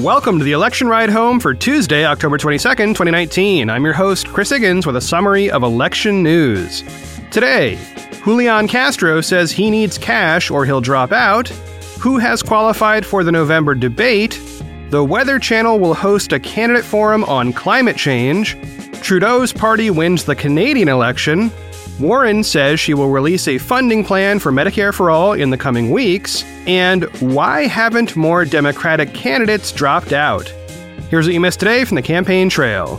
Welcome to the election ride home for Tuesday, October 22nd, 2019. I'm your host, Chris Higgins, with a summary of election news. Today, Julian Castro says he needs cash or he'll drop out. Who has qualified for the November debate? The Weather Channel will host a candidate forum on climate change. Trudeau's party wins the Canadian election. Warren says she will release a funding plan for Medicare for All in the coming weeks. And why haven't more Democratic candidates dropped out? Here's what you missed today from the campaign trail.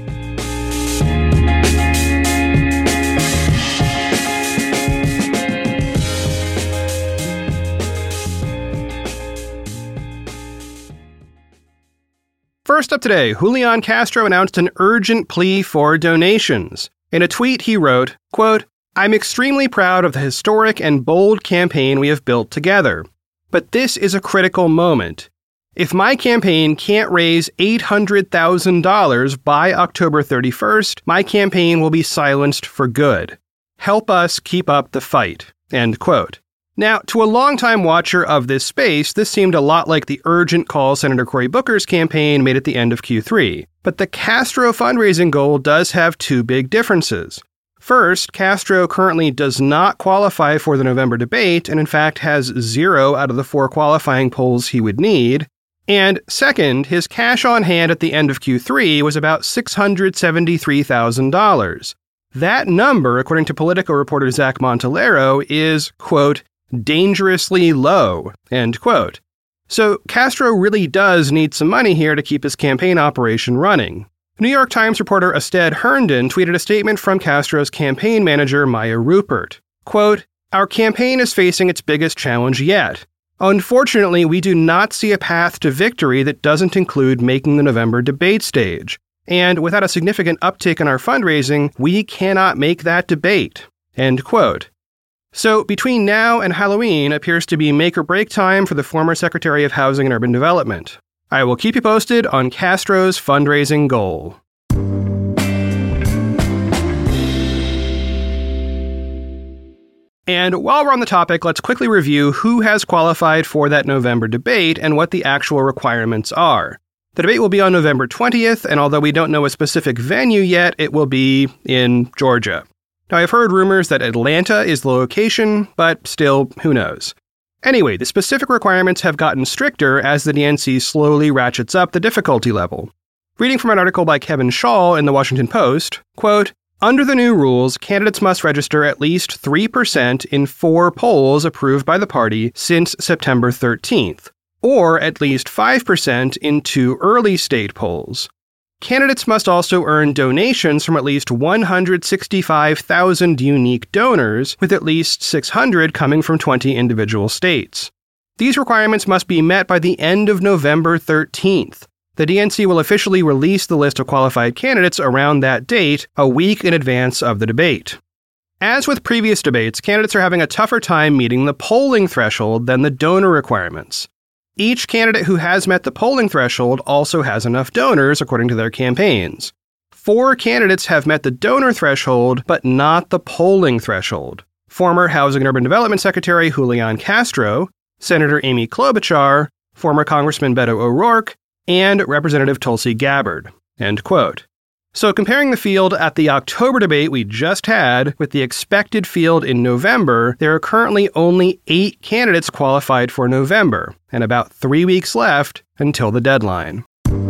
First up today, Julian Castro announced an urgent plea for donations. In a tweet, he wrote, quote, "I'm extremely proud of the historic and bold campaign we have built together. But this is a critical moment. If my campaign can't raise $800,000 by October 31st, my campaign will be silenced for good. Help us keep up the fight." End quote. Now, to a longtime watcher of this space, this seemed a lot like the urgent call Senator Cory Booker's campaign made at the end of Q3. But the Castro fundraising goal does have two big differences. First, Castro currently does not qualify for the November debate, and in fact has 0 out of the 4 qualifying polls he would need. And second, his cash on hand at the end of Q3 was about $673,000. That number, according to Politico reporter Zach Montellaro, is, quote, dangerously low, end quote. So Castro really does need some money here to keep his campaign operation running. New York Times reporter Asted Herndon tweeted a statement from Castro's campaign manager Maya Rupert. Quote, "Our campaign is facing its biggest challenge yet. Unfortunately, we do not see a path to victory that doesn't include making the November debate stage. And without a significant uptick in our fundraising, we cannot make that debate." End quote. So between now and Halloween appears to be make or break time for the former Secretary of Housing and Urban Development. I will keep you posted on Castro's fundraising goal. And while we're on the topic, let's quickly review who has qualified for that November debate and what the actual requirements are. The debate will be on November 20th, and although we don't know a specific venue yet, it will be in Georgia. Now, I've heard rumors that Atlanta is the location, but still, who knows? Anyway, the specific requirements have gotten stricter as the DNC slowly ratchets up the difficulty level. Reading from an article by Kevin Shaw in the Washington Post, quote, "Under the new rules, candidates must register at least 3% in 4 polls approved by the party since September 13th, or at least 5% in 2 early state polls. Candidates must also earn donations from at least 165,000 unique donors, with at least 600 coming from 20 individual states. These requirements must be met by the end of November 13th. The DNC will officially release the list of qualified candidates around that date, a week in advance of the debate. As with previous debates, candidates are having a tougher time meeting the polling threshold than the donor requirements. Each candidate who has met the polling threshold also has enough donors, according to their campaigns. 4 candidates have met the donor threshold, but not the polling threshold. Former Housing and Urban Development Secretary Julian Castro, Senator Amy Klobuchar, former Congressman Beto O'Rourke, and Representative Tulsi Gabbard. End quote. So comparing the field at the October debate we just had with the expected field in November, there are currently only 8 candidates qualified for November, and about 3 weeks left until the deadline.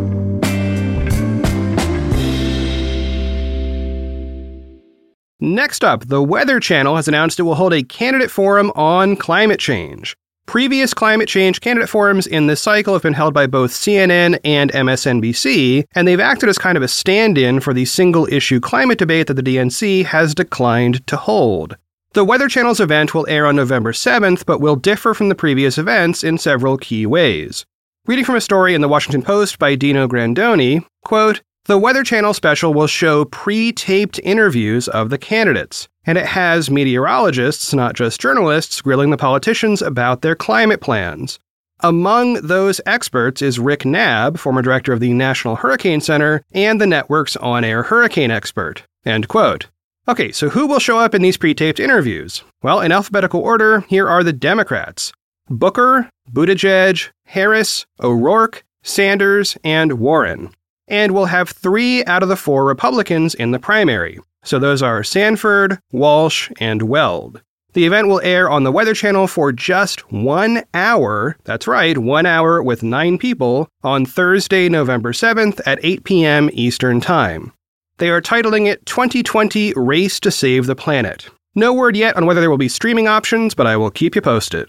Next up, the Weather Channel has announced it will hold a candidate forum on climate change. Previous climate change candidate forums in this cycle have been held by both CNN and MSNBC, and they've acted as kind of a stand-in for the single-issue climate debate that the DNC has declined to hold. The Weather Channel's event will air on November 7th, but will differ from the previous events in several key ways. Reading from a story in the Washington Post by Dino Grandoni, quote, "The Weather Channel special will show pre-taped interviews of the candidates, and it has meteorologists, not just journalists, grilling the politicians about their climate plans. Among those experts is Rick Knabb, former director of the National Hurricane Center, and the network's on-air hurricane expert." End quote. Okay, so who will show up in these pre-taped interviews? Well, in alphabetical order, here are the Democrats: Booker, Buttigieg, Harris, O'Rourke, Sanders, and Warren. And we'll have 3 out of the 4 Republicans in the primary. So those are Sanford, Walsh, and Weld. The event will air on the Weather Channel for just 1 hour. That's right, 1 hour with 9 people on Thursday, November 7th at 8 p.m. Eastern Time. They are titling it 2020 Race to Save the Planet. No word yet on whether there will be streaming options, but I will keep you posted.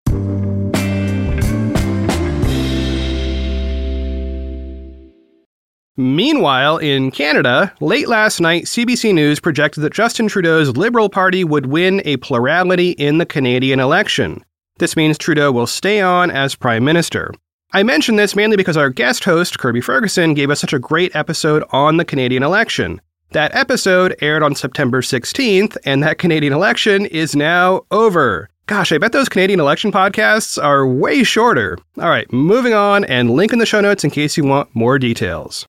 Meanwhile, in Canada, late last night, CBC News projected that Justin Trudeau's Liberal Party would win a plurality in the Canadian election. This means Trudeau will stay on as Prime Minister. I mention this mainly because our guest host, Kirby Ferguson, gave us such a great episode on the Canadian election. That episode aired on September 16th, and that Canadian election is now over. Gosh, I bet those Canadian election podcasts are way shorter. All right, moving on, and link in the show notes in case you want more details.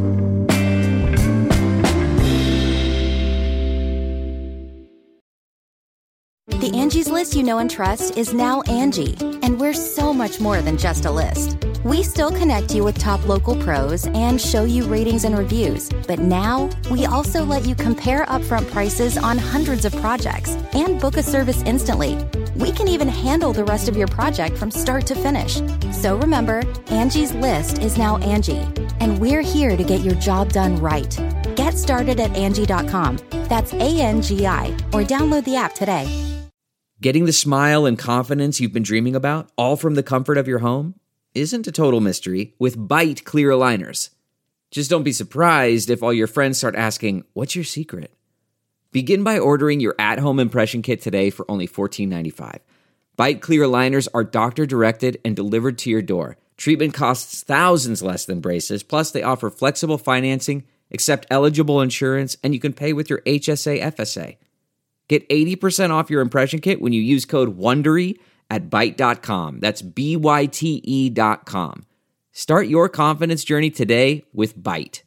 The Angie's List you know and trust is now Angie, and we're so much more than just a list. We still connect you with top local pros and show you ratings and reviews, but now we also let you compare upfront prices on hundreds of projects and book a service instantly. We can even handle the rest of your project from start to finish. So remember, Angie's List is now Angie, and we're here to get your job done right. Get started at Angie.com. That's ANGI, or download the app today. Getting the smile and confidence you've been dreaming about, all from the comfort of your home, isn't a total mystery with Byte clear aligners. Just don't be surprised if all your friends start asking, "What's your secret?" Begin by ordering your at-home impression kit today for only $14.95. Byte clear aligners are doctor-directed and delivered to your door. Treatment costs thousands less than braces, plus they offer flexible financing, accept eligible insurance, and you can pay with your HSA FSA. Get 80% off your impression kit when you use code WONDERY at Byte.com. That's BYTE.com. Start your confidence journey today with Byte.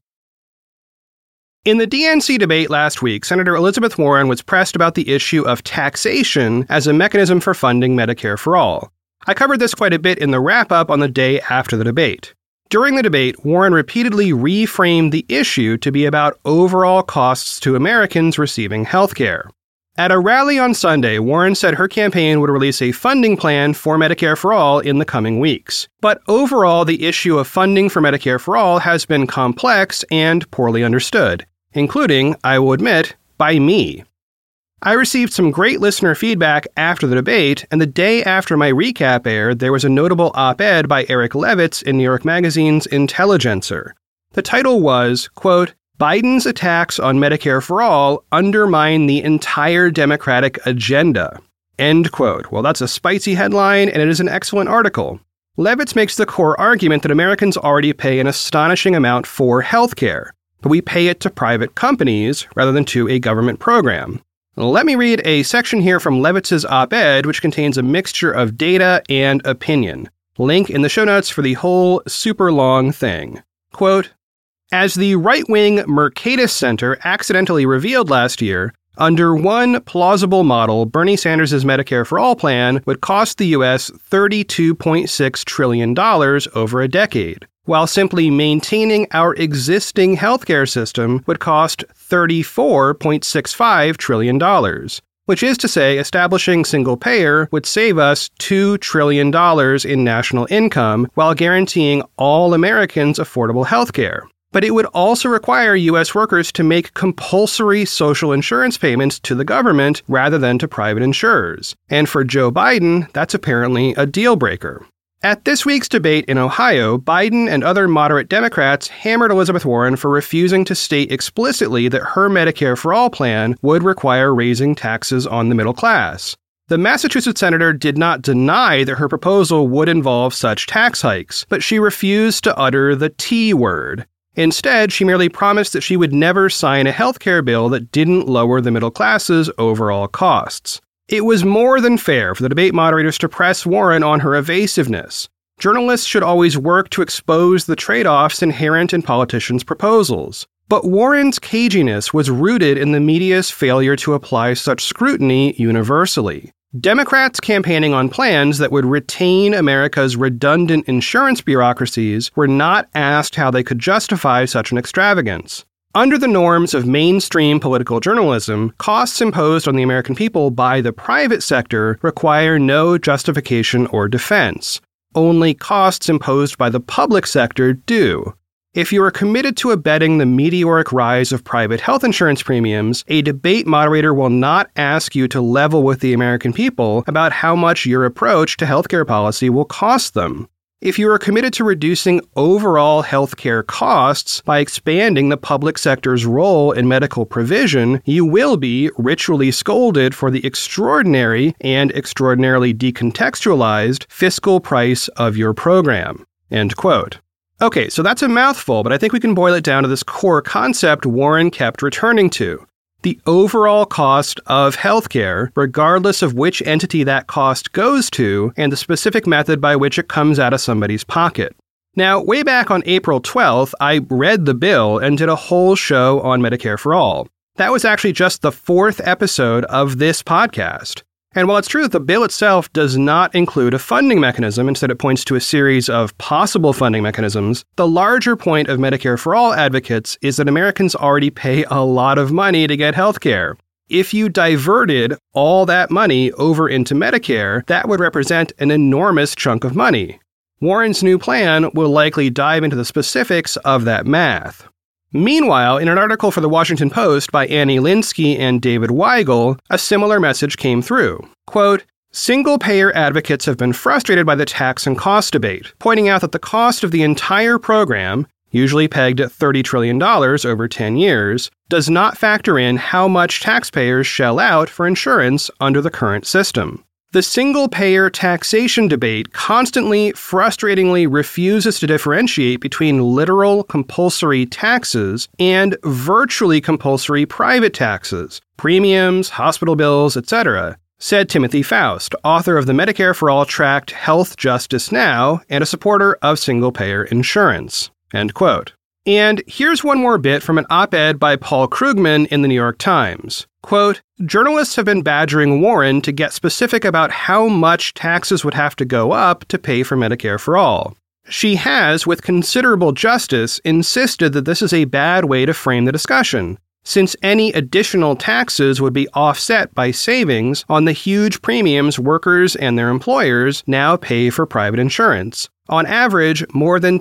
In the DNC debate last week, Senator Elizabeth Warren was pressed about the issue of taxation as a mechanism for funding Medicare for All. I covered this quite a bit in the wrap-up on the day after the debate. During the debate, Warren repeatedly reframed the issue to be about overall costs to Americans receiving health care. At a rally on Sunday, Warren said her campaign would release a funding plan for Medicare for All in the coming weeks. But overall, the issue of funding for Medicare for All has been complex and poorly understood, including, I will admit, by me. I received some great listener feedback after the debate, and the day after my recap aired, there was a notable op-ed by Eric Levitz in New York Magazine's Intelligencer. The title was, quote, "Biden's attacks on Medicare for All undermine the entire Democratic agenda," end quote. Well, that's a spicy headline, and it is an excellent article. Levitz makes the core argument that Americans already pay an astonishing amount for health care, but we pay it to private companies rather than to a government program. Let me read a section here from Levitz's op-ed, which contains a mixture of data and opinion. Link in the show notes for the whole super long thing. Quote, "As the right-wing Mercatus Center accidentally revealed last year, under one plausible model, Bernie Sanders' Medicare for All plan would cost the U.S. $32.6 trillion over a decade, while simply maintaining our existing healthcare system would cost $34.65 trillion, which is to say establishing single-payer would save us $2 trillion in national income while guaranteeing all Americans affordable healthcare. But it would also require U.S. workers to make compulsory social insurance payments to the government rather than to private insurers. And for Joe Biden, that's apparently a deal-breaker. At this week's debate in Ohio, Biden and other moderate Democrats hammered Elizabeth Warren for refusing to state explicitly that her Medicare for All plan would require raising taxes on the middle class. The Massachusetts senator did not deny that her proposal would involve such tax hikes, but she refused to utter the T word. Instead, she merely promised that she would never sign a healthcare bill that didn't lower the middle class's overall costs. It was more than fair for the debate moderators to press Warren on her evasiveness. Journalists should always work to expose the trade-offs inherent in politicians' proposals. But Warren's caginess was rooted in the media's failure to apply such scrutiny universally. Democrats campaigning on plans that would retain America's redundant insurance bureaucracies were not asked how they could justify such an extravagance. Under the norms of mainstream political journalism, costs imposed on the American people by the private sector require no justification or defense. Only costs imposed by the public sector do. If you are committed to abetting the meteoric rise of private health insurance premiums, a debate moderator will not ask you to level with the American people about how much your approach to healthcare policy will cost them. If you are committed to reducing overall healthcare costs by expanding the public sector's role in medical provision, you will be ritually scolded for the extraordinary and extraordinarily decontextualized fiscal price of your program. End quote. Okay, so that's a mouthful, but I think we can boil it down to this core concept Warren kept returning to. The overall cost of healthcare, regardless of which entity that cost goes to, and the specific method by which it comes out of somebody's pocket. Now, way back on April 12th, I read the bill and did a whole show on Medicare for All. That was actually just the 4th episode of this podcast. And while it's true that the bill itself does not include a funding mechanism, instead it points to a series of possible funding mechanisms, the larger point of Medicare for All advocates is that Americans already pay a lot of money to get health care. If you diverted all that money over into Medicare, that would represent an enormous chunk of money. Warren's new plan will likely dive into the specifics of that math. Meanwhile, in an article for the Washington Post by Annie Linsky and David Weigel, a similar message came through. Quote, single-payer advocates have been frustrated by the tax and cost debate, pointing out that the cost of the entire program, usually pegged at $30 trillion over 10 years, does not factor in how much taxpayers shell out for insurance under the current system. The single-payer taxation debate constantly, frustratingly refuses to differentiate between literal compulsory taxes and virtually compulsory private taxes, premiums, hospital bills, etc., said Timothy Faust, author of the Medicare for All tract Health Justice Now and a supporter of single-payer insurance. End quote. And here's one more bit from an op-ed by Paul Krugman in the New York Times. Quote, journalists have been badgering Warren to get specific about how much taxes would have to go up to pay for Medicare for All. She has, with considerable justice, insisted that this is a bad way to frame the discussion, since any additional taxes would be offset by savings on the huge premiums workers and their employers now pay for private insurance. On average, more than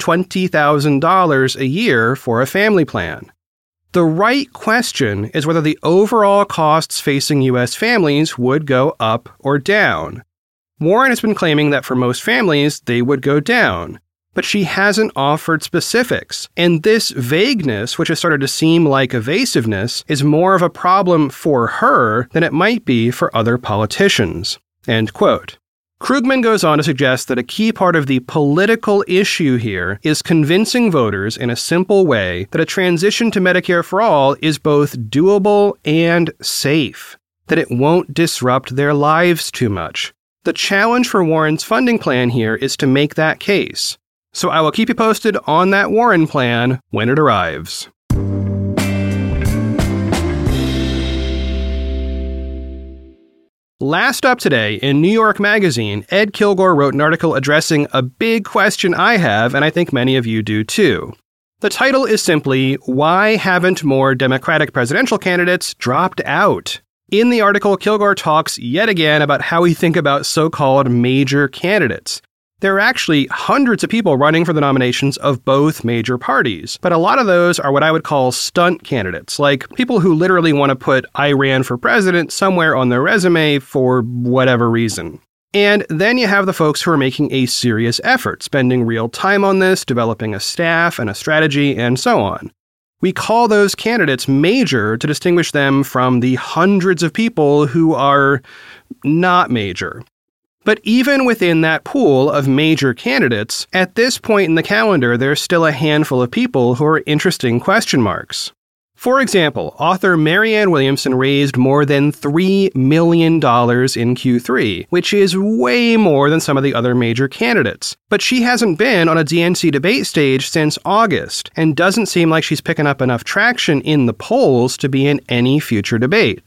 $20,000 a year for a family plan. The right question is whether the overall costs facing U.S. families would go up or down. Warren has been claiming that for most families, they would go down, but she hasn't offered specifics, and this vagueness, which has started to seem like evasiveness, is more of a problem for her than it might be for other politicians. End quote. Krugman goes on to suggest that a key part of the political issue here is convincing voters in a simple way that a transition to Medicare for All is both doable and safe, that it won't disrupt their lives too much. The challenge for Warren's funding plan here is to make that case. So I will keep you posted on that Warren plan when it arrives. Last up today, in New York Magazine, Ed Kilgore wrote an article addressing a big question I have, and I think many of you do too. The title is simply, Why Haven't More Democratic Presidential Candidates Dropped Out? In the article, Kilgore talks yet again about how we think about so-called major candidates. There are actually hundreds of people running for the nominations of both major parties, but a lot of those are what I would call stunt candidates, like people who literally want to put "I ran for president" somewhere on their resume for whatever reason. And then you have the folks who are making a serious effort, spending real time on this, developing a staff and a strategy, and so on. We call those candidates major to distinguish them from the hundreds of people who are not major. But even within that pool of major candidates, at this point in the calendar, there's still a handful of people who are interesting question marks. For example, author Marianne Williamson raised more than $3 million in Q3, which is way more than some of the other major candidates. But she hasn't been on a DNC debate stage since August, and doesn't seem like she's picking up enough traction in the polls to be in any future debates.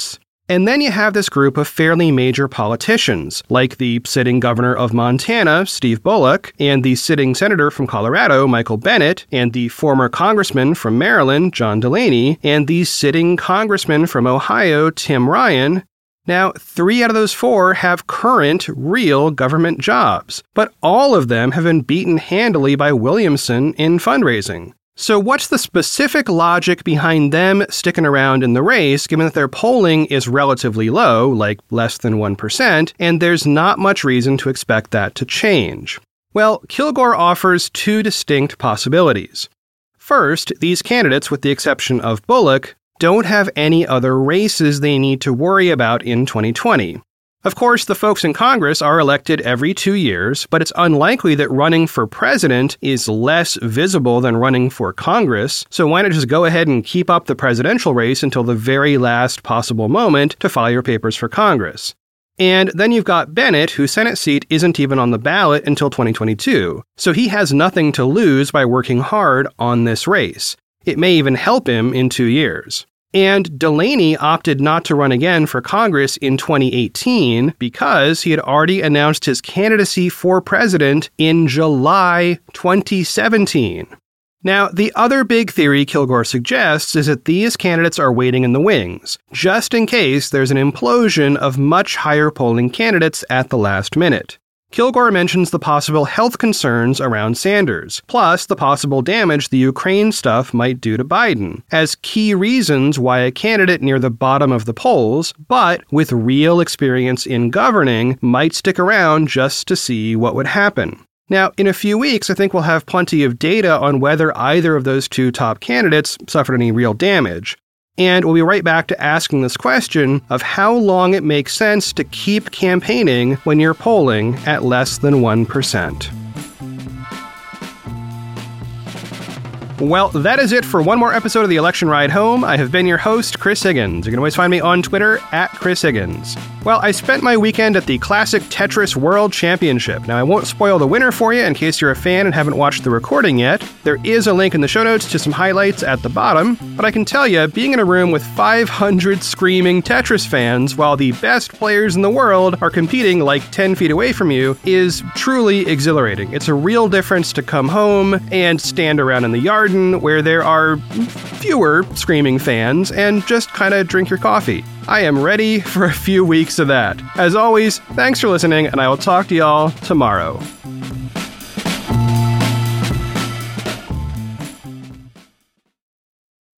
And then you have this group of fairly major politicians, like the sitting governor of Montana, Steve Bullock, and the sitting senator from Colorado, Michael Bennet, and the former congressman from Maryland, John Delaney, and the sitting congressman from Ohio, Tim Ryan. Now, 3 out of those 4 have current, real government jobs, but all of them have been beaten handily by Williamson in fundraising. So what's the specific logic behind them sticking around in the race, given that their polling is relatively low, like less than 1%, and there's not much reason to expect that to change? Well, Kilgore offers 2 distinct possibilities. First, these candidates, with the exception of Bullock, don't have any other races they need to worry about in 2020. Of course, the folks in Congress are elected every 2 years, but it's unlikely that running for president is less visible than running for Congress, so why not just go ahead and keep up the presidential race until the very last possible moment to file your papers for Congress? And then you've got Bennet, whose Senate seat isn't even on the ballot until 2022, so he has nothing to lose by working hard on this race. It may even help him in 2 years. And Delaney opted not to run again for Congress in 2018 because he had already announced his candidacy for president in July 2017. Now, the other big theory Kilgore suggests is that these candidates are waiting in the wings, just in case there's an implosion of much higher polling candidates at the last minute. Kilgore mentions the possible health concerns around Sanders, plus the possible damage the Ukraine stuff might do to Biden, as key reasons why a candidate near the bottom of the polls, but with real experience in governing, might stick around just to see what would happen. Now, in a few weeks, I think we'll have plenty of data on whether either of those 2 top candidates suffered any real damage. And we'll be right back to asking this question of how long it makes sense to keep campaigning when you're polling at less than 1%. Well, that is it for one more episode of The Election Ride Home. I have been your host, Chris Higgins. You can always find me on Twitter at Chris Higgins. Well, I spent my weekend at the Classic Tetris World Championship. Now, I won't spoil the winner for you in case you're a fan and haven't watched the recording yet. There is a link in the show notes to some highlights at the bottom, but I can tell you, being in a room with 500 screaming Tetris fans while the best players in the world are competing like 10 feet away from you is truly exhilarating. It's a real difference to come home and stand around in the yard where there are fewer screaming fans and just kind of drink your coffee. I am ready for a few weeks of that. As always, thanks for listening, and I will talk to y'all tomorrow.